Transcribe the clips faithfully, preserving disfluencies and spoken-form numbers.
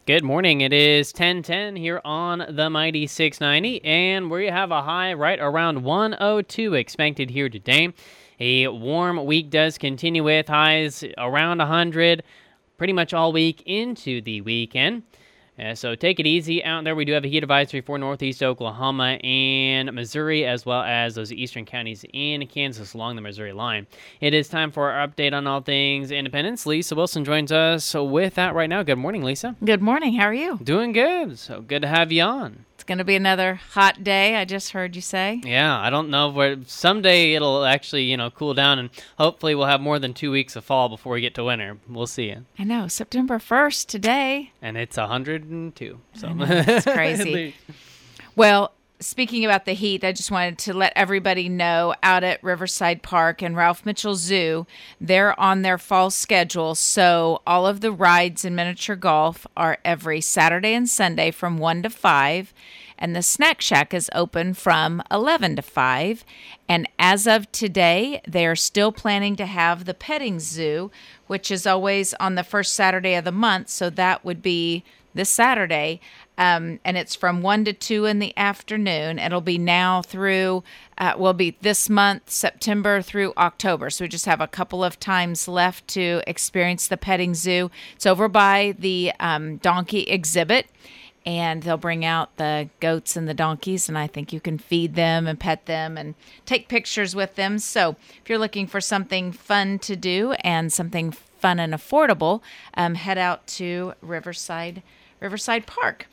Good morning. It is ten ten here on the Mighty six ninety, and we have a high right around one oh two expected here today. A warm week does continue with highs around one hundred pretty much all week into the weekend. Uh, so take it easy out there. We do have a heat advisory for northeast Oklahoma and Missouri, as well as those eastern counties in Kansas along the Missouri line. It is time for our update on all things Independence. Lisa Wilson joins us with that right now. Good morning, Lisa. Good morning. How are you? Doing good. So good to have you on. It's going to be another hot day, I just heard you say. Yeah, I don't know where someday it'll actually, you know, cool down, and hopefully we'll have more than two weeks of fall before we get to winter. We'll see. I know, September first today. And it's one hundred two. So it's crazy. Well, speaking about the heat, I just wanted to let everybody know out at Riverside Park and Ralph Mitchell Zoo, they're on their fall schedule. So all of the rides in miniature golf are every Saturday and Sunday from one to five. And the Snack Shack is open from eleven to five. And as of today, they are still planning to have the petting zoo, which is always on the first Saturday of the month. So that would be this Saturday. Um, and it's from one to two in the afternoon. It'll be now through, uh, will be this month, September through October. So we just have a couple of times left to experience the petting zoo. It's over by the um, donkey exhibit. And they'll bring out the goats and the donkeys, and I think you can feed them and pet them and take pictures with them. So if you're looking for something fun to do and something fun and affordable, um, head out to Riverside, Riverside Park.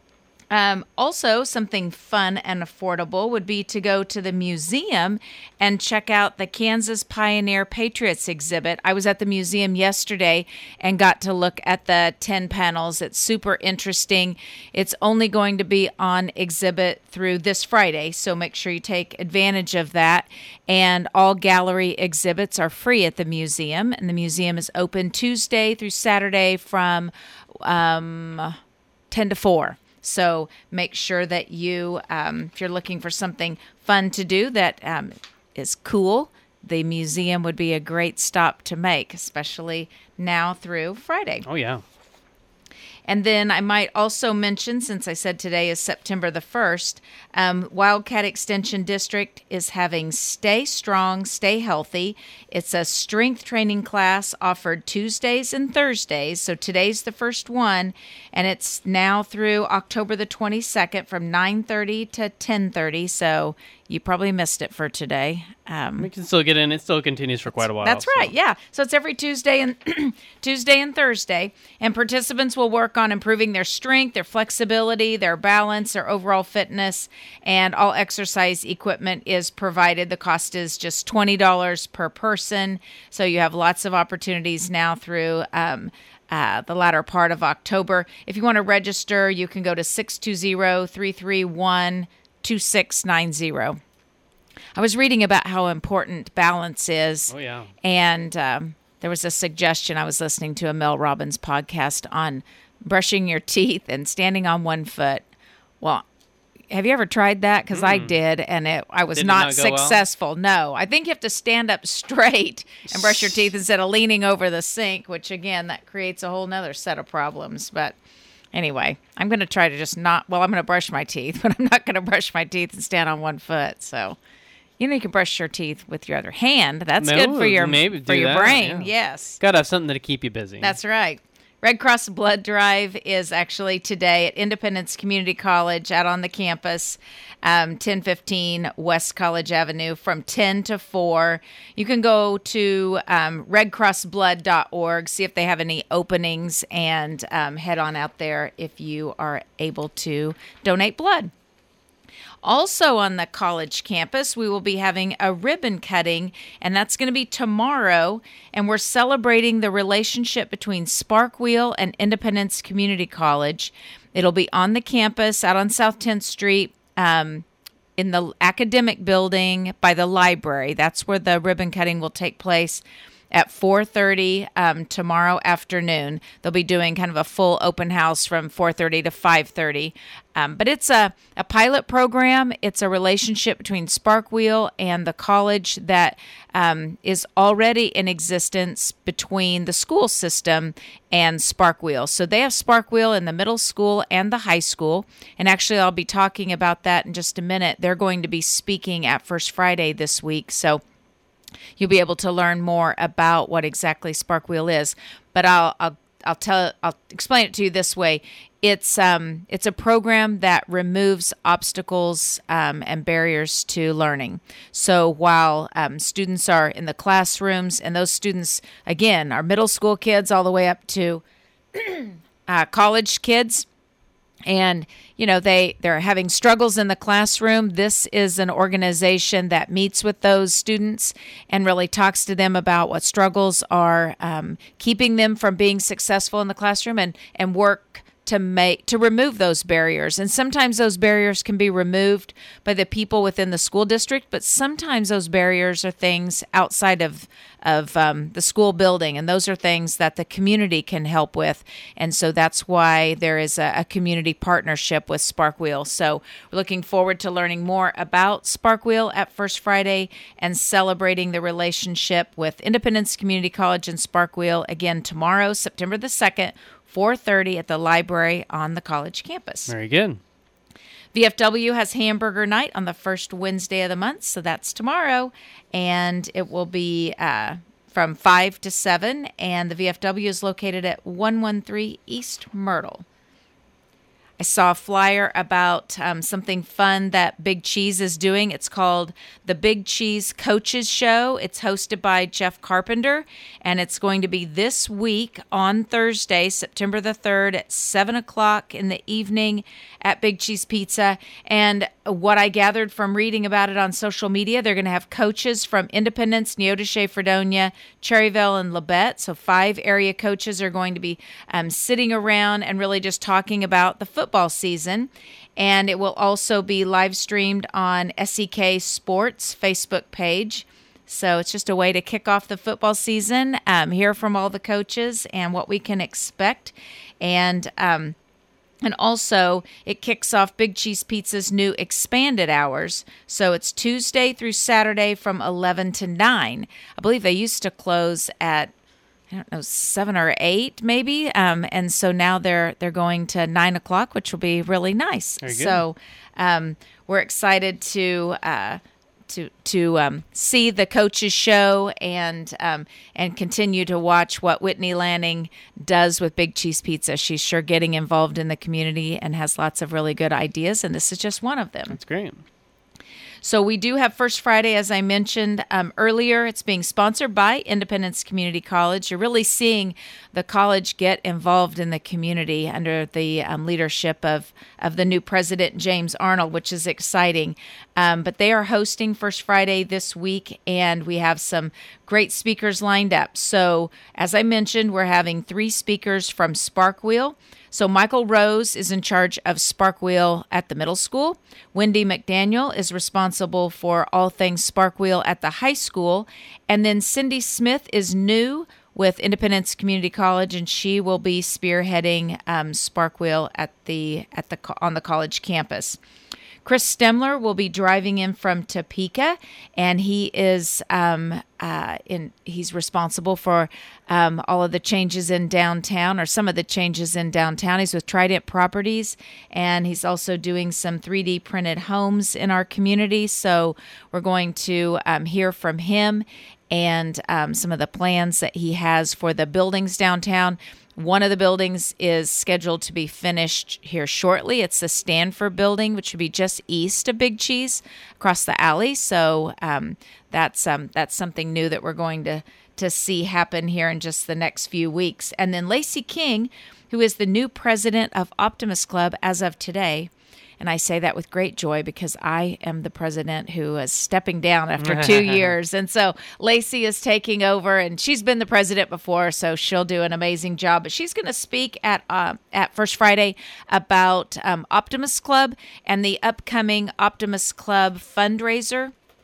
Um, also, something fun and affordable would be to go to the museum and check out the Kansas Pioneer Patriots exhibit. I was at the museum yesterday and got to look at the ten panels. It's super interesting. It's only going to be on exhibit through this Friday, so make sure you take advantage of that. And all gallery exhibits are free at the museum, and the museum is open Tuesday through Saturday from um, ten to four. So make sure that you, um, if you're looking for something fun to do that um, is cool, the museum would be a great stop to make, especially now through Friday. Oh, yeah. And then I might also mention, since I said today is September the first, um, Wildcat Extension District is having Stay Strong, Stay Healthy. It's a strength training class offered Tuesdays and Thursdays. So today's the first one, and it's now through October the twenty-second from nine thirty to ten thirty. So you probably missed it for today. Um, we can still get in. It still continues for quite a while. That's right, so. yeah. So it's every Tuesday and Tuesday and Thursday, and participants will work on improving their strength, their flexibility, their balance, their overall fitness, and all exercise equipment is provided. The cost is just twenty dollars per person, so you have lots of opportunities now through um, uh, the latter part of October. If you want to register, you can go to six two zero, three three one, two six nine zero. I was reading about how important balance is. Oh, yeah. And um, there was a suggestion. I was listening to a Mel Robbins podcast on brushing your teeth and standing on one foot. Well, have you ever tried that? Because mm. I did, and it, I was did not, not successful. Well? No. I think you have to stand up straight and brush your teeth instead of leaning over the sink, which, again, that creates a whole nother set of problems. But anyway, I'm going to try to just not, well, I'm going to brush my teeth, but I'm not going to brush my teeth and stand on one foot. So, you know, you can brush your teeth with your other hand. That's no, good for your maybe for your that, brain. Yeah. Yes. Got to have something to keep you busy. That's right. Red Cross Blood Drive is actually today at Independence Community College out on the campus, um, ten fifteen West College Avenue from ten to four. You can go to um, red cross blood dot org, see if they have any openings, and um, head on out there if you are able to donate blood. Also on the college campus, we will be having a ribbon cutting, and that's going to be tomorrow. And we're celebrating the relationship between Spark Wheel and Independence Community College. It'll be on the campus out on South tenth Street um, in the academic building by the library. That's where the ribbon cutting will take place. at four thirty um, tomorrow afternoon. They'll be doing kind of a full open house from four thirty to five thirty. Um, but it's a, a pilot program. It's a relationship between Sparkwheel and the college that um, is already in existence between the school system and Sparkwheel. So they have Sparkwheel in the middle school and the high school. And actually, I'll be talking about that in just a minute. They're going to be speaking at First Friday this week. So you'll be able to learn more about what exactly Sparkwheel is. But I'll, I'll I'll tell I'll explain it to you this way. It's um it's a program that removes obstacles um, and barriers to learning. So while um, students are in the classrooms, and those students again are middle school kids all the way up to uh, college kids, and you know they they're having struggles in the classroom, this is an organization that meets with those students and really talks to them about what struggles are um, keeping them from being successful in the classroom, and and work to make to remove those barriers. And sometimes those barriers can be removed by the people within the school district, but sometimes those barriers are things outside of of um, the school building, and those are things that the community can help with. And so that's why there is a, a community partnership with Sparkwheel. So we're looking forward to learning more about Sparkwheel at First Friday and celebrating the relationship with Independence Community College and Sparkwheel again tomorrow, September the second, four thirty at the library on the college campus. Very good. V F W has hamburger night on the first Wednesday of the month, so that's tomorrow, and it will be uh, from five to seven, and the V F W is located at one thirteen East Myrtle. I saw a flyer about um, something fun that Big Cheese is doing. It's called the Big Cheese Coaches Show. It's hosted by Jeff Carpenter, and it's going to be this week on Thursday, September the third at seven o'clock in the evening at Big Cheese Pizza. And what I gathered from reading about it on social media, they're going to have coaches from Independence, Neodesha, Fredonia, Cherryville, and Labette. So five area coaches are going to be um, sitting around and really just talking about the football season. And it will also be live streamed on S E K Sports Facebook page. So it's just a way to kick off the football season, um, hear from all the coaches and what we can expect. And um And also, it kicks off Big Cheese Pizza's new expanded hours. So it's Tuesday through Saturday from eleven to nine. I believe they used to close at, I don't know, seven or eight maybe. Um, and so now they're they're going to nine o'clock, which will be really nice. Very good. So um, we're excited to uh, to to um, see the coaches show and um, and continue to watch what Whitney Lanning does with Big Cheese Pizza. She's sure getting involved in the community and has lots of really good ideas, and this is just one of them. That's great. So we do have First Friday, as I mentioned um, earlier. It's being sponsored by Independence Community College. You're really seeing the college get involved in the community under the um, leadership of, of the new president, James Arnold, which is exciting. Um, but they are hosting First Friday this week, and we have some great speakers lined up. So as I mentioned, we're having three speakers from Sparkwheel. So Michael Rose is in charge of Sparkwheel at the middle school. Wendy McDaniel is responsible for all things Sparkwheel at the high school. And then Cindy Smith is new with Independence Community College, and she will be spearheading um, Sparkwheel at the at the on the college campus. Chris Stemler will be driving in from Topeka, and he is um, uh, in. He's responsible for um, all of the changes in downtown, or some of the changes in downtown. He's with Trident Properties, and he's also doing some three D printed homes in our community. So we're going to um, hear from him and um, some of the plans that he has for the buildings downtown. One of the buildings is scheduled to be finished here shortly. It's the Stanford building, which would be just east of Big Cheese, across the alley. So um, that's um, that's something new that we're going to, to see happen here in just the next few weeks. And then Lacey King, who is the new president of Optimist Club as of today. And I say that with great joy because I am the president who is stepping down after two years. And so Lacey is taking over, and she's been the president before, so she'll do an amazing job. But she's going to speak at uh, at First Friday about um, Optimist Club and the upcoming Optimist Club fundraiser.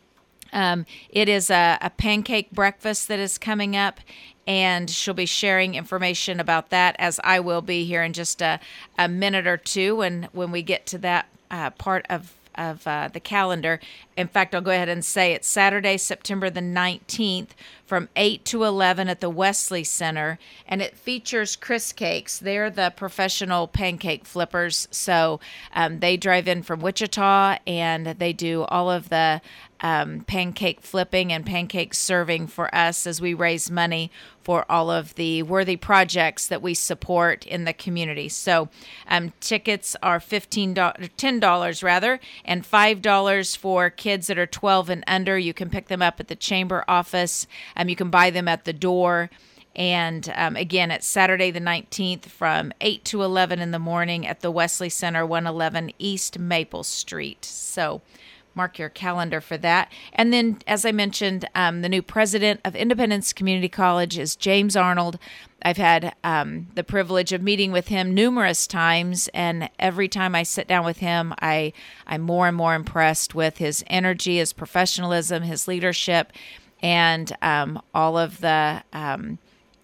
Um, it is a, a pancake breakfast that is coming up, and she'll be sharing information about that, as I will be here in just a, a minute or two when, when we get to that uh, part of of uh, the calendar. In fact, I'll go ahead and say it's Saturday, September the nineteenth from eight to eleven at the Wesley Center, and it features Chris Cakes. They're the professional pancake flippers, so um, they drive in from Wichita, and they do all of the um, pancake flipping and pancake serving for us as we raise money for all of the worthy projects that we support in the community. So um, tickets are fifteen dollars, ten dollars rather, and five dollars for kids that are twelve and under. You can pick them up at the chamber office. Um, you can buy them at the door. And um, again, it's Saturday the nineteenth from eight to eleven in the morning at the Wesley Center, one eleven East Maple Street. So mark your calendar for that. And then, as I mentioned, um, the new president of Independence Community College is James Arnold. I've had um, the privilege of meeting with him numerous times, and every time I sit down with him, I, I'm more and more impressed with his energy, his professionalism, his leadership, and um, all of the um,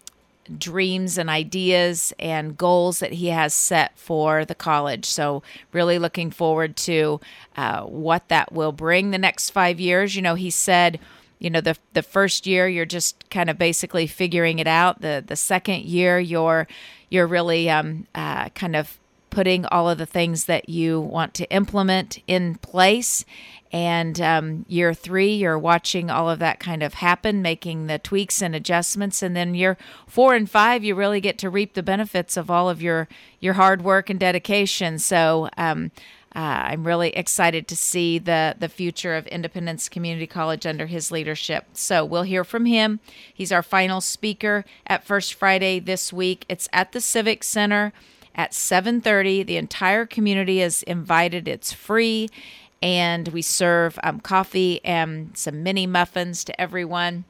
dreams and ideas and goals that he has set for the college. So really looking forward to uh, what that will bring the next five years. You know, he said, you know, the the first year you're just kind of basically figuring it out. The the second year you're you're really um, uh, kind of putting all of the things that you want to implement in place. And um, year three, you're watching all of that kind of happen, making the tweaks and adjustments. And then year four and five, you really get to reap the benefits of all of your, your hard work and dedication. So um, uh, I'm really excited to see the, the future of Independence Community College under his leadership. So we'll hear from him. He's our final speaker at First Friday this week. It's at the Civic Center at seven thirty. The entire community is invited. It's free. And we serve um, coffee and some mini muffins to everyone.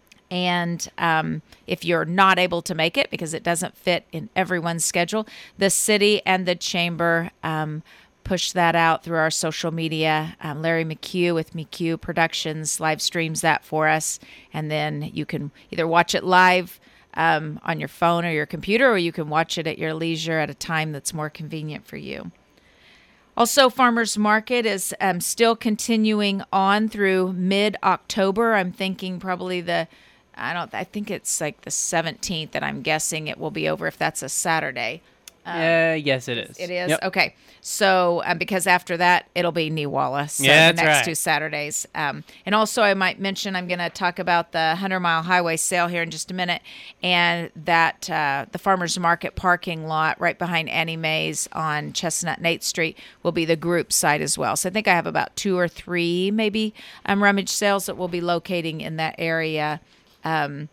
And um, if you're not able to make it because it doesn't fit in everyone's schedule, the city and the chamber um, push that out through our social media. Um, Larry McHugh with McHugh Productions live streams that for us. And then you can either watch it live um, on your phone or your computer, or you can watch it at your leisure at a time that's more convenient for you. Also, Farmers Market is um, still continuing on through mid-October. I'm thinking probably the, I don't, I think it's like the seventeenth that I'm guessing it will be over if that's a Saturday. Um, uh, yes, it is. It is? Yep. Okay. So, um, because after that, it'll be Newalla. So yeah, the that's next right. two Saturdays. Um, and also, I might mention, I'm going to talk about the hundred mile Highway sale here in just a minute. And that uh, the Farmers Market parking lot right behind Annie Mae's on Chestnut and eighth Street will be the group site as well. So I think I have about two or three maybe um, rummage sales that we'll be locating in that area um,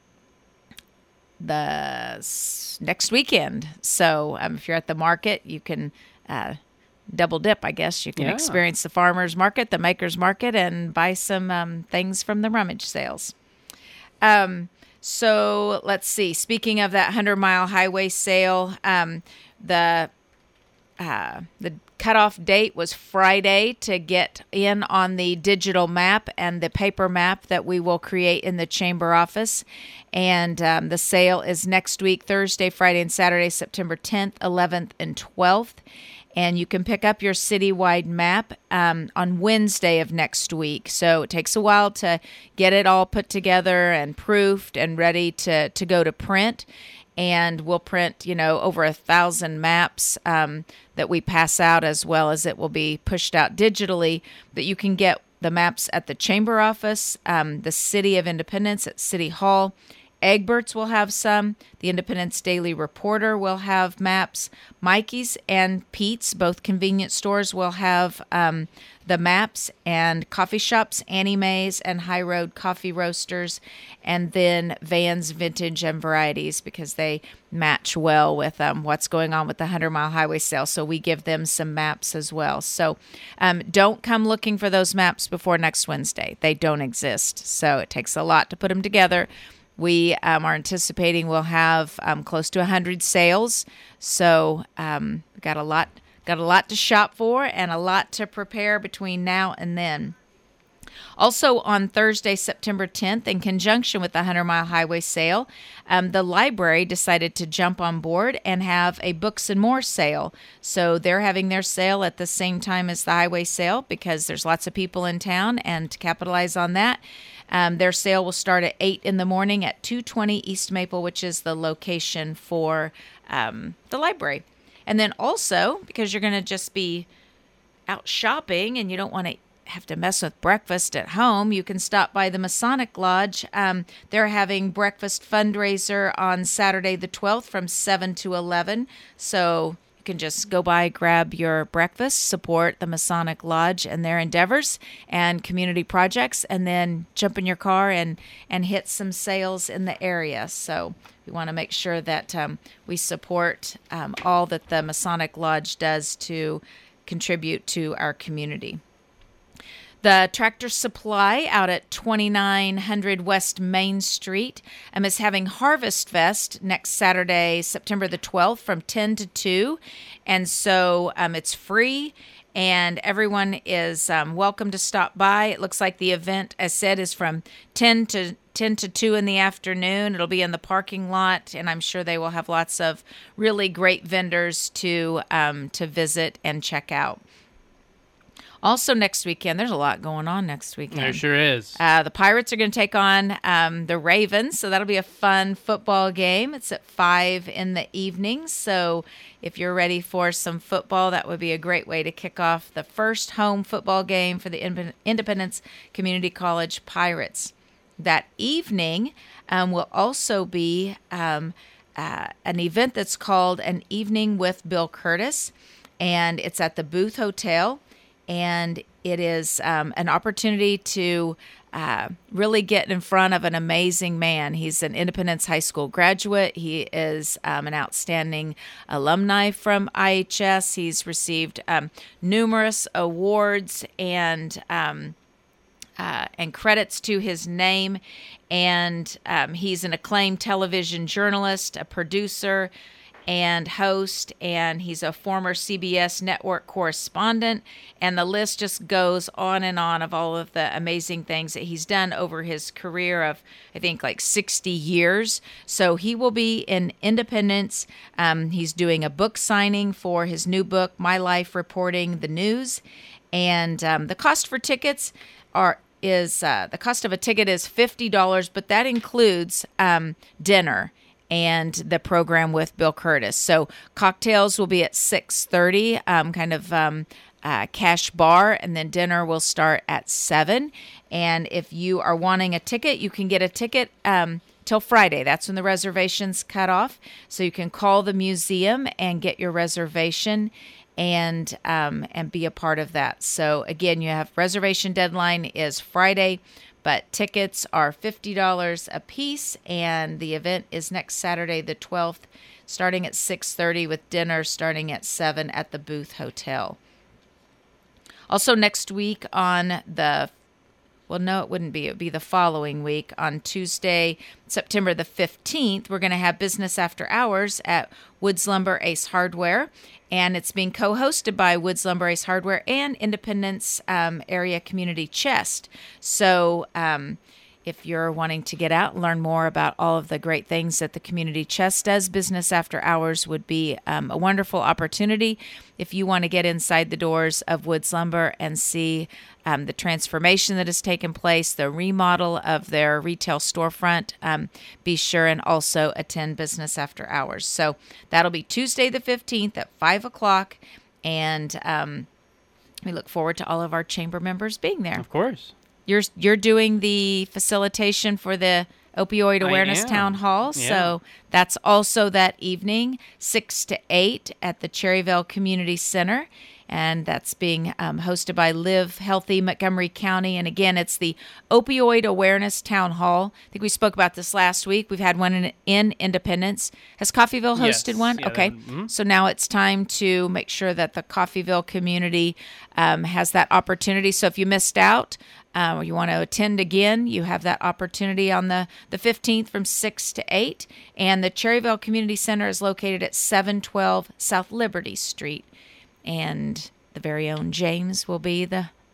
the s- next weekend. So um, if you're at the market, you can uh, double dip, I guess. You can yeah. experience the farmers market, the makers market, and buy some um, things from the rummage sales. Um, so let's see. Speaking of that hundred mile highway sale, um, the uh, the cutoff date was Friday to get in on the digital map and the paper map that we will create in the chamber office. And um, the sale is next week, Thursday, Friday, and Saturday, September tenth, eleventh, and twelfth. And you can pick up your citywide map um, on Wednesday of next week. So it takes a while to get it all put together and proofed and ready to, to go to print. And we'll print, you know, over a thousand maps um, that we pass out, as well as it will be pushed out digitally. But you can get the maps at the chamber office, um, the City of Independence at City Hall. Egbert's will have some. The Independence Daily Reporter will have maps. Mikey's and Pete's, both convenience stores, will have um, the maps, and coffee shops, Annie Mae's and High Road Coffee Roasters, and then Van's Vintage and Varieties, because they match well with um, what's going on with the hundred mile highway sale. So we give them some maps as well. So um, don't come looking for those maps before next Wednesday. They don't exist. So it takes a lot to put them together. We um, are anticipating we'll have um, close to one hundred sales, so um, we've got a lot, got a lot to shop for and a lot to prepare between now and then. Also on Thursday, September tenth, in conjunction with the Hundred Mile Highway sale, um, the library decided to jump on board and have a Books and More sale. So they're having their sale at the same time as the highway sale because there's lots of people in town, and to capitalize on that, um, their sale will start at eight in the morning at two twenty East Maple, which is the location for um, the library. And then also, because you're going to just be out shopping and you don't want to have to mess with breakfast at home, you can stop by the Masonic Lodge. Um, they're having breakfast fundraiser on Saturday the twelfth from seven to eleven. So you can just go by, grab your breakfast, support the Masonic Lodge and their endeavors and community projects, and then jump in your car and, and hit some sales in the area. So we want to make sure that um, we support um, all that the Masonic Lodge does to contribute to our community. The Tractor Supply out at twenty-nine hundred West Main Street um, is having Harvest Fest next Saturday, September the twelfth from ten to two. And so um, it's free and everyone is um, welcome to stop by. It looks like the event, as said, is from ten to two in the afternoon. It'll be in the parking lot, and I'm sure they will have lots of really great vendors to um, to visit and check out. Also next weekend, there's a lot going on next weekend. There sure is. Uh, the Pirates are going to take on um, the Ravens, so that'll be a fun football game. It's at five in the evening, so if you're ready for some football, that would be a great way to kick off the first home football game for the Independence Community College Pirates. That evening um, will also be um, uh, an event that's called An Evening with Bill Curtis, and it's at the Booth Hotel. And it is um, an opportunity to uh, really get in front of an amazing man. He's an Independence High School graduate. He is um, an outstanding alumni from I H S. He's received um, numerous awards and um, uh, and credits to his name. And um, he's an acclaimed television journalist, a producer, and host, and he's a former C B S network correspondent, and the list just goes on and on of all of the amazing things that he's done over his career of, I think, like sixty years. So he will be in Independence. Um, he's doing a book signing for his new book, My Life Reporting the News, and um, the cost for tickets are is uh, the cost of a ticket is fifty dollars, but that includes um, dinner and the program with Bill Curtis. So cocktails will be at six thirty, um, kind of um, uh, cash bar, and then dinner will start at seven. And if you are wanting a ticket, you can get a ticket um, till Friday. That's when the reservations cut off. So you can call the museum and get your reservation and um, and be a part of that. So again, you have reservation deadline is Friday, but tickets are fifty dollars a piece, and the event is next Saturday, the twelfth, starting at six thirty with dinner starting at seven at the Booth Hotel. Also next week on the, well, no, it wouldn't be. It would be the following week on Tuesday, September the fifteenth, we're going to have Business After Hours at Woods Lumber Ace Hardware, and it's being co-hosted by Woods Lumber Ace Hardware and Independence um, Area Community Chest. So um, if you're wanting to get out and learn more about all of the great things that the Community Chest does, Business After Hours would be um, a wonderful opportunity. If you want to get inside the doors of Woods Lumber and see um, the transformation that has taken place, the remodel of their retail storefront, um, be sure and also attend Business After Hours. So that'll be Tuesday the fifteenth at five o'clock, and um, we look forward to all of our chamber members being there. Of course. You're you're doing the facilitation for the Opioid Awareness Town Hall, Yeah. so that's also that evening, six to eight at the Cherryville Community Center, and that's being um, hosted by Live Healthy Montgomery County. And again, it's the Opioid Awareness Town Hall. I think we spoke about this last week. We've had one in, in Independence. Has Coffeyville hosted Yes. one? Yeah, okay. mm-hmm. So now it's time to make sure that the Coffeyville community um, has that opportunity. So if you missed out, Uh, or you want to attend again, you have that opportunity on the, the fifteenth from six to eight. And the Cherryville Community Center is located at seven twelve South Liberty Street. And the very own James will be the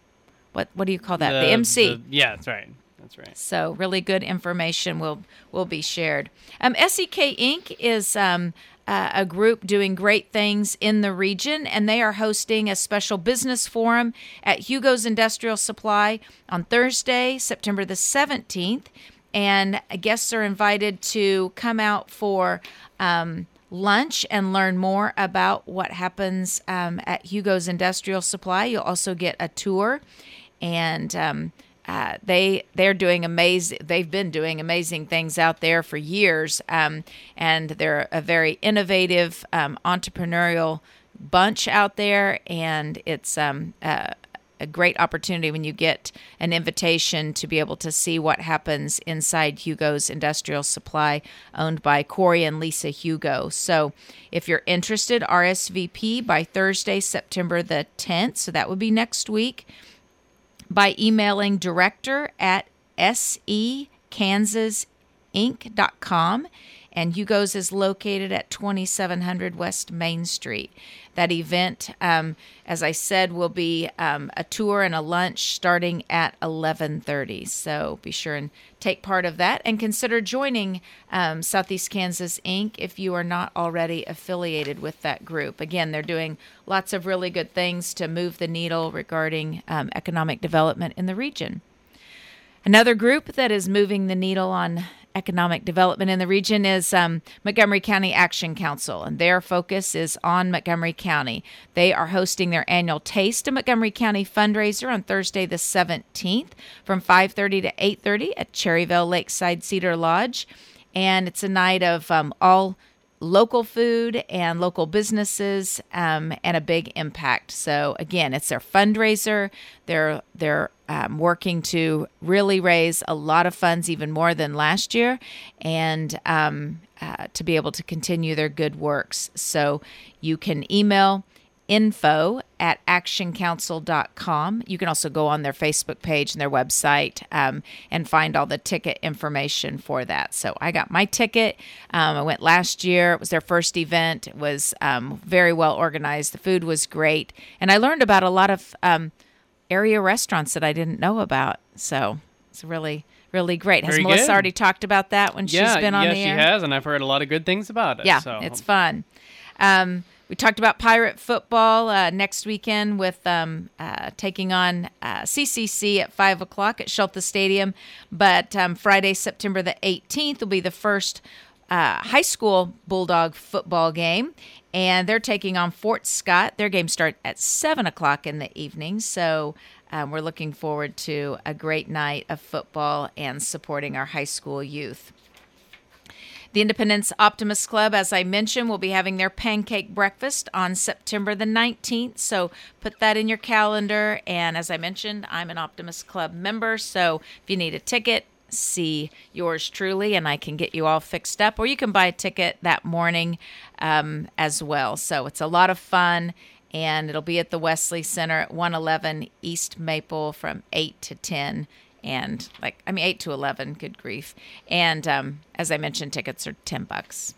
what what do you call that? The, the M C. The, yeah, that's right. That's right. So really good information will will be shared. Um, S E K Incorporated is um, uh, a group doing great things in the region, and they are hosting a special business forum at Hugo's Industrial Supply on Thursday, September the seventeenth. And guests are invited to come out for um, lunch and learn more about what happens um, at Hugo's Industrial Supply. You'll also get a tour, and um, uh, they they're doing amazing. They've been doing amazing things out there for years, um, and they're a very innovative, um, entrepreneurial bunch out there, and it's um, uh, a great opportunity when you get an invitation to be able to see what happens inside Hugo's Industrial Supply, owned by Corey and Lisa Hugo. So if you're interested, R S V P by Thursday, September the tenth. So that would be next week, by emailing director at s e kansas inc dot com. And Hugo's is located at twenty-seven hundred West Main Street. That event, um, as I said, will be um, a tour and a lunch starting at eleven thirty. So be sure and take part of that, and consider joining um, Southeast Kansas Incorporated if you are not already affiliated with that group. Again, they're doing lots of really good things to move the needle regarding um, economic development in the region. Another group that is moving the needle on economic development in the region is um, Montgomery County Action Council, and their focus is on Montgomery County. They are hosting their annual Taste of Montgomery County fundraiser on Thursday the seventeenth from five thirty to eight thirty at Cherryville Lakeside Cedar Lodge, and it's a night of um, all local food and local businesses, um, and a big impact. So again, it's their fundraiser. They're they're um, working to really raise a lot of funds, even more than last year, and um, uh, to be able to continue their good works. So you can email info at action council dot com. You can also go on their Facebook page and their website um, and find all the ticket information for that. So I got my ticket. Um, I went last year. It was their first event. It was um, very well organized. The food was great. And I learned about a lot of um, area restaurants that I didn't know about. So it's really, really great. Has Very Melissa good. already talked about that when yeah, she's been on yeah, the air? Yeah, she has, and I've heard a lot of good things about it. Yeah, so. it's fun. Um, We talked about Pirate football uh, next weekend with um, uh, taking on uh, C C C at five o'clock at Schultz Stadium. But um, Friday, September the eighteenth will be the first uh, high school Bulldog football game. And they're taking on Fort Scott. Their game starts at seven o'clock in the evening. So um, we're looking forward to a great night of football and supporting our high school youth. The Independence Optimist Club, as I mentioned, will be having their pancake breakfast on September the nineteenth. So put that in your calendar. And as I mentioned, I'm an Optimist Club member. So if you need a ticket, see yours truly, and I can get you all fixed up. Or you can buy a ticket that morning um, as well. So it's a lot of fun. And it'll be at the Wesley Center at one eleven East Maple from eight to ten. And like, I mean, eight to eleven, good grief. And um, as I mentioned, tickets are ten bucks.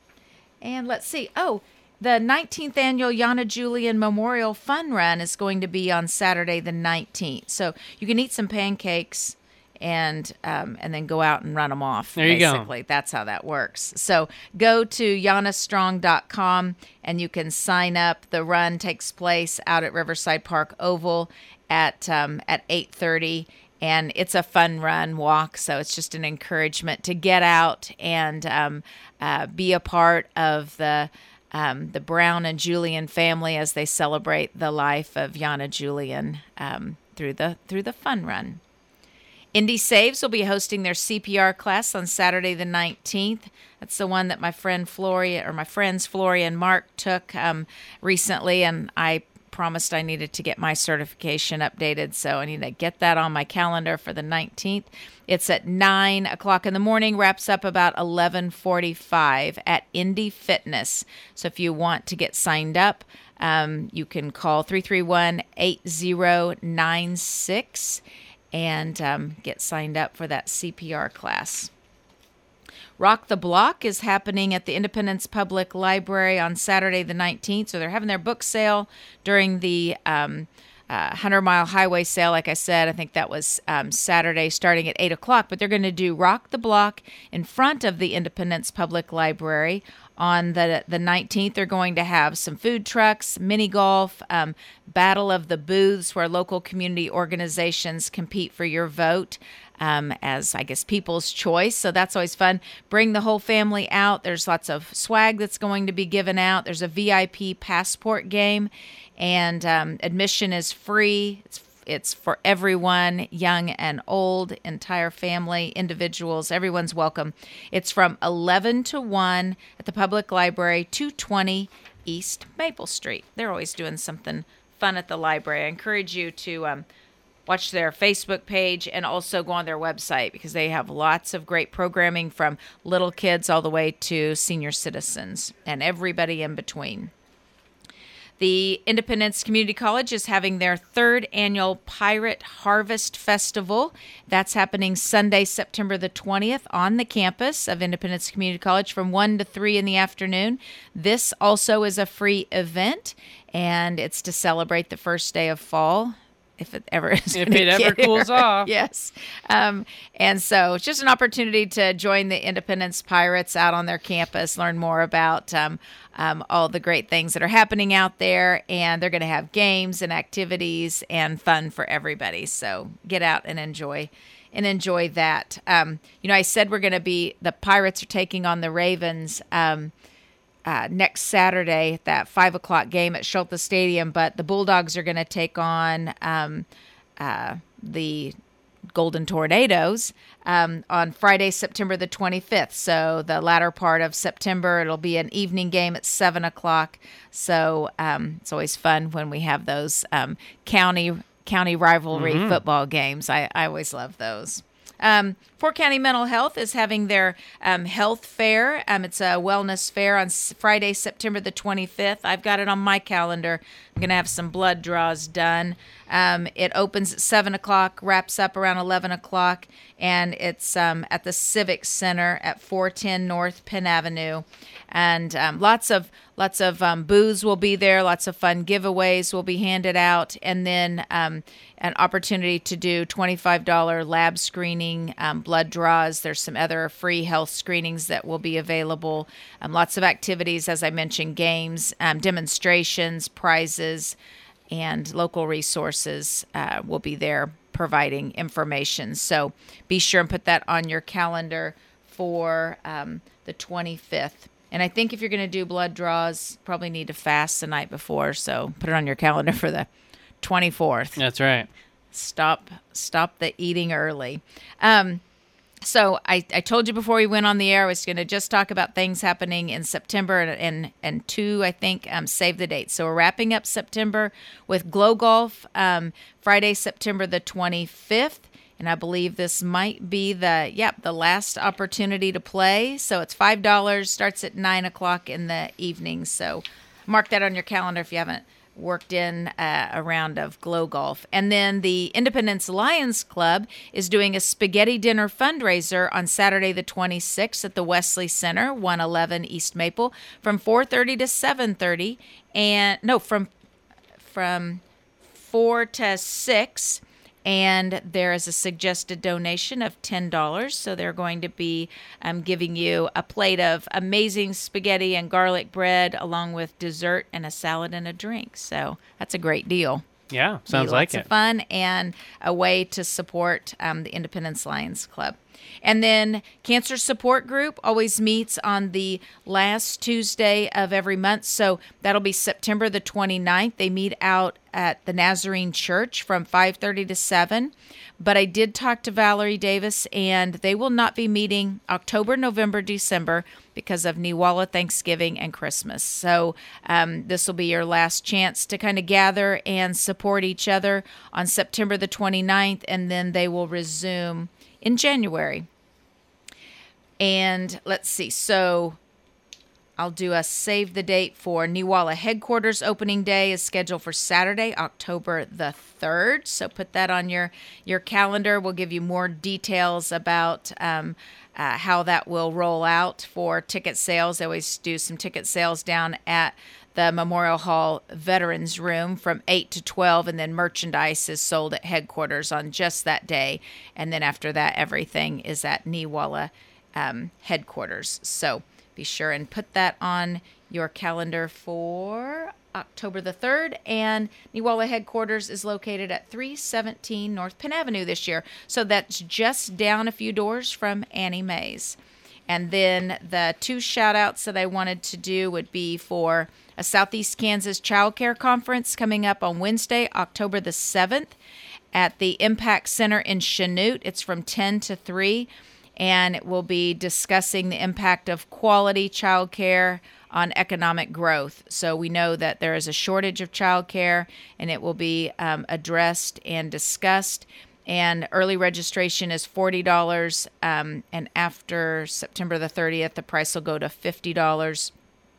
And let's see. Oh, the nineteenth annual Yana Julian Memorial Fun Run is going to be on Saturday the nineteenth. So you can eat some pancakes and um, and then go out and run them off. There you go. Basically, that's how that works. So go to yana strong dot com and you can sign up. The run takes place out at Riverside Park Oval at um, at eight thirty. And it's a fun run walk, so it's just an encouragement to get out and um, uh, be a part of the um, the Brown and Julian family as they celebrate the life of Yana Julian um, through the through the fun run. Indy Saves will be hosting their C P R class on Saturday the nineteenth. That's the one that my friend Floria or my friends Floria and Mark took um, recently, and I promised I needed to get my certification updated, so I need to get that on my calendar for the nineteenth. It's at nine o'clock in the morning, wraps up about eleven forty-five at Indy Fitness. So if you want to get signed up, um, you can call three three one, eight zero nine six and um, get signed up for that C P R class. Rock the Block is happening at the Independence Public Library on Saturday the nineteenth. So they're having their book sale during the um, uh, Hundred Mile Highway Sale. Like I said, I think that was um, Saturday starting at eight o'clock, but they're going to do Rock the Block in front of the Independence Public Library. On the the nineteenth, they're going to have some food trucks, mini golf, um, Battle of the Booths, where local community organizations compete for your vote um, as, I guess, people's choice. So that's always fun. Bring the whole family out. There's lots of swag that's going to be given out. There's a V I P passport game, and um, admission is free. It's It's for everyone, young and old, entire family, individuals. Everyone's welcome. It's from eleven to one at the Public Library, two twenty East Maple Street. They're always doing something fun at the library. I encourage you to um, watch their Facebook page and also go on their website, because they have lots of great programming from little kids all the way to senior citizens and everybody in between. The Independence Community College is having their third annual Pirate Harvest Festival. That's happening Sunday, September the twentieth on the campus of Independence Community College from one to three in the afternoon. This also is a free event, and it's to celebrate the first day of fall. If it ever is. If it ever cools here. off. Yes. Um, and so it's just an opportunity to join the Independence Pirates out on their campus, learn more about um, um, all the great things that are happening out there. And they're going to have games and activities and fun for everybody. So get out and enjoy and enjoy that. Um, you know, I said we're going to be, the Pirates are taking on the Ravens um Uh, next Saturday, that five o'clock game at Schultes Stadium, but the Bulldogs are going to take on um, uh, the Golden Tornadoes um, on Friday, September the twenty-fifth. So the latter part of September, it'll be an evening game at seven o'clock. So um, it's always fun when we have those um, county county rivalry mm-hmm. football games. I, I always love those. Um, Fort County Mental Health is having their um, health fair. Um, it's a wellness fair on S- Friday, September the twenty-fifth. I've got it on my calendar. I'm going to have some blood draws done. Um, it opens at seven o'clock, wraps up around eleven o'clock, and it's um, at the Civic Center at four ten North Penn Avenue. And um, lots of lots of um, booze will be there. Lots of fun giveaways will be handed out, and then um, an opportunity to do twenty-five dollars lab screening, um, blood draws. There's some other free health screenings that will be available. Um, lots of activities, as I mentioned, games, um, demonstrations, prizes, and local resources uh, will be there providing information. So be sure and put that on your calendar for um, the twenty-fifth. And I think if you're going to do blood draws, probably need to fast the night before. So put it on your calendar for the twenty-fourth. That's right. Stop stop the eating early. Um, so I, I told you before we went on the air, I was going to just talk about things happening in September and and, and two, I think, um, save the date. So we're wrapping up September with Glow Golf, um, Friday, September the twenty-fifth. And I believe this might be the, yep, the last opportunity to play. So it's five dollars, starts at nine o'clock in the evening. So mark that on your calendar if you haven't worked in uh, a round of Glow Golf. And then the Independence Lions Club is doing a spaghetti dinner fundraiser on Saturday the twenty-sixth at the Wesley Center, one eleven East Maple, from four thirty to seven thirty. And, no, from from four to six. And there is a suggested donation of ten dollars. So they're going to be um, giving you a plate of amazing spaghetti and garlic bread along with dessert and a salad and a drink. So that's a great deal. Yeah, sounds like it. Lots of fun and a way to support um, the Independence Lions Club. And then Cancer Support Group always meets on the last Tuesday of every month. So that'll be September the twenty-ninth. They meet out at the Nazarene Church from five thirty to seven. But I did talk to Valerie Davis, and they will not be meeting October, November, December because of Newalla Thanksgiving and Christmas. So um, this will be your last chance to kind of gather and support each other on September the twenty-ninth, and then they will resume in January. And let's see, so I'll do a save the date for Newalla headquarters opening day is scheduled for Saturday, October the third. So put that on your, your calendar. We'll give you more details about um, uh, how that will roll out for ticket sales. They always do some ticket sales down at the Memorial Hall Veterans Room from eight to twelve, and then merchandise is sold at headquarters on just that day. And then after that, everything is at Newalla um, headquarters. So be sure and put that on your calendar for October the third. And Newalla headquarters is located at three seventeen North Penn Avenue this year. So that's just down a few doors from Annie Mae's. And then the two shout outs that I wanted to do would be for a Southeast Kansas Child Care Conference coming up on Wednesday, October the seventh at the Impact Center in Chanute. It's from ten to three, and it will be discussing the impact of quality child care on economic growth. So we know that there is a shortage of child care, and it will be um, addressed and discussed. And early registration is forty dollars, um, and after September the thirtieth, the price will go to fifty dollars.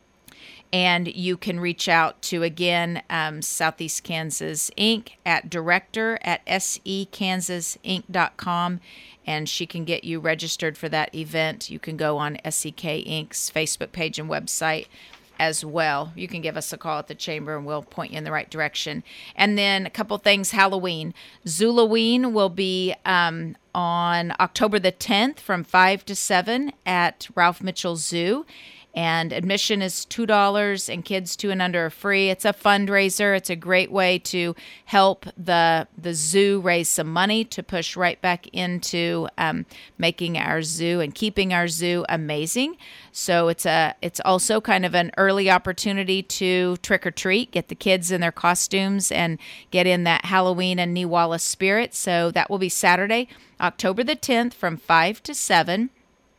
And you can reach out to, again, um, Southeast Kansas Incorporated at director at s e kansas inc dot com, and she can get you registered for that event. You can go on S E K Incorporated's Facebook page and website as well. You can give us a call at the chamber and we'll point you in the right direction. And then a couple things, Halloween. Zulaween will be um, on October the tenth from five to seven at Ralph Mitchell Zoo. And admission is two dollars, and kids two and under are free. It's a fundraiser. It's a great way to help the the zoo raise some money to push right back into um, making our zoo and keeping our zoo amazing. So it's a it's also kind of an early opportunity to trick or treat, get the kids in their costumes, and get in that Halloween and Newalla spirit. So that will be Saturday, October the tenth, from five to seven.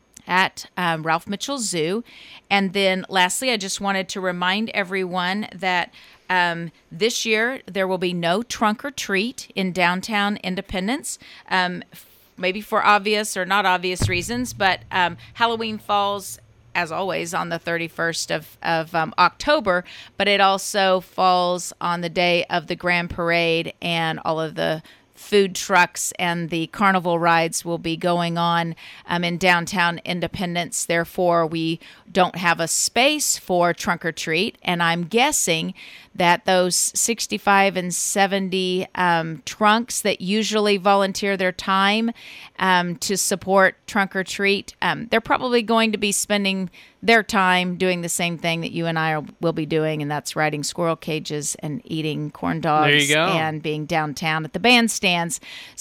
At um, Ralph Mitchell Zoo. And then lastly, I just wanted to remind everyone that um, this year there will be no trunk or treat in downtown Independence, um, maybe for obvious or not obvious reasons, but um, Halloween falls, as always, on the thirty-first of, of um, October, but it also falls on the day of the Grand Parade, and all of the food trucks and the carnival rides will be going on um, in downtown Independence. Therefore, we don't have a space for trunk or treat, and I'm guessing that those sixty-five and seventy um, trunks that usually volunteer their time um, to support trunk or treat, um, they're probably going to be spending their time doing the same thing that you and I are, will be doing, and that's riding squirrel cages and eating corn dogs there you go. and being downtown at the bandstands.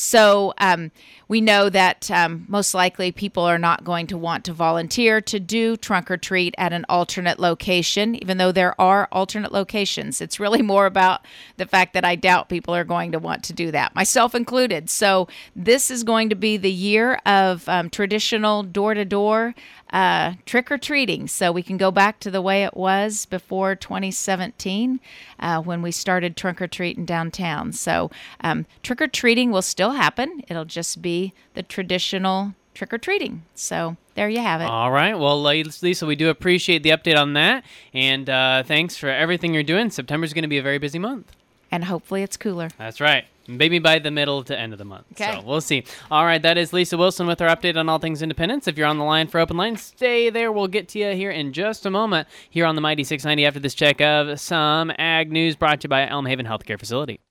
So um, we know that um, most likely people are not going to want to volunteer to do trunk or treat at an alternate location, even though there are alternate locations. It's really more about the fact that I doubt people are going to want to do that, myself included. So this is going to be the year of um, traditional door-to-door uh, trick-or-treating. So we can go back to the way it was before twenty seventeen uh, when we started trunk-or-treating downtown. So um, trick-or-treating will still happen. It'll just be the traditional trick-or-treating. So there you have it. All right. Well, Lisa, we do appreciate the update on that. And uh, thanks for everything you're doing. September's going to be a very busy month. And hopefully it's cooler. That's right. Maybe by the middle to end of the month. Okay. So we'll see. All right. That is Lisa Wilson with our update on all things Independence. If you're on the line for Open Line, stay there. We'll get to you here in just a moment here on the Mighty six ninety after this check of some ag news brought to you by Elm Haven Healthcare Facility.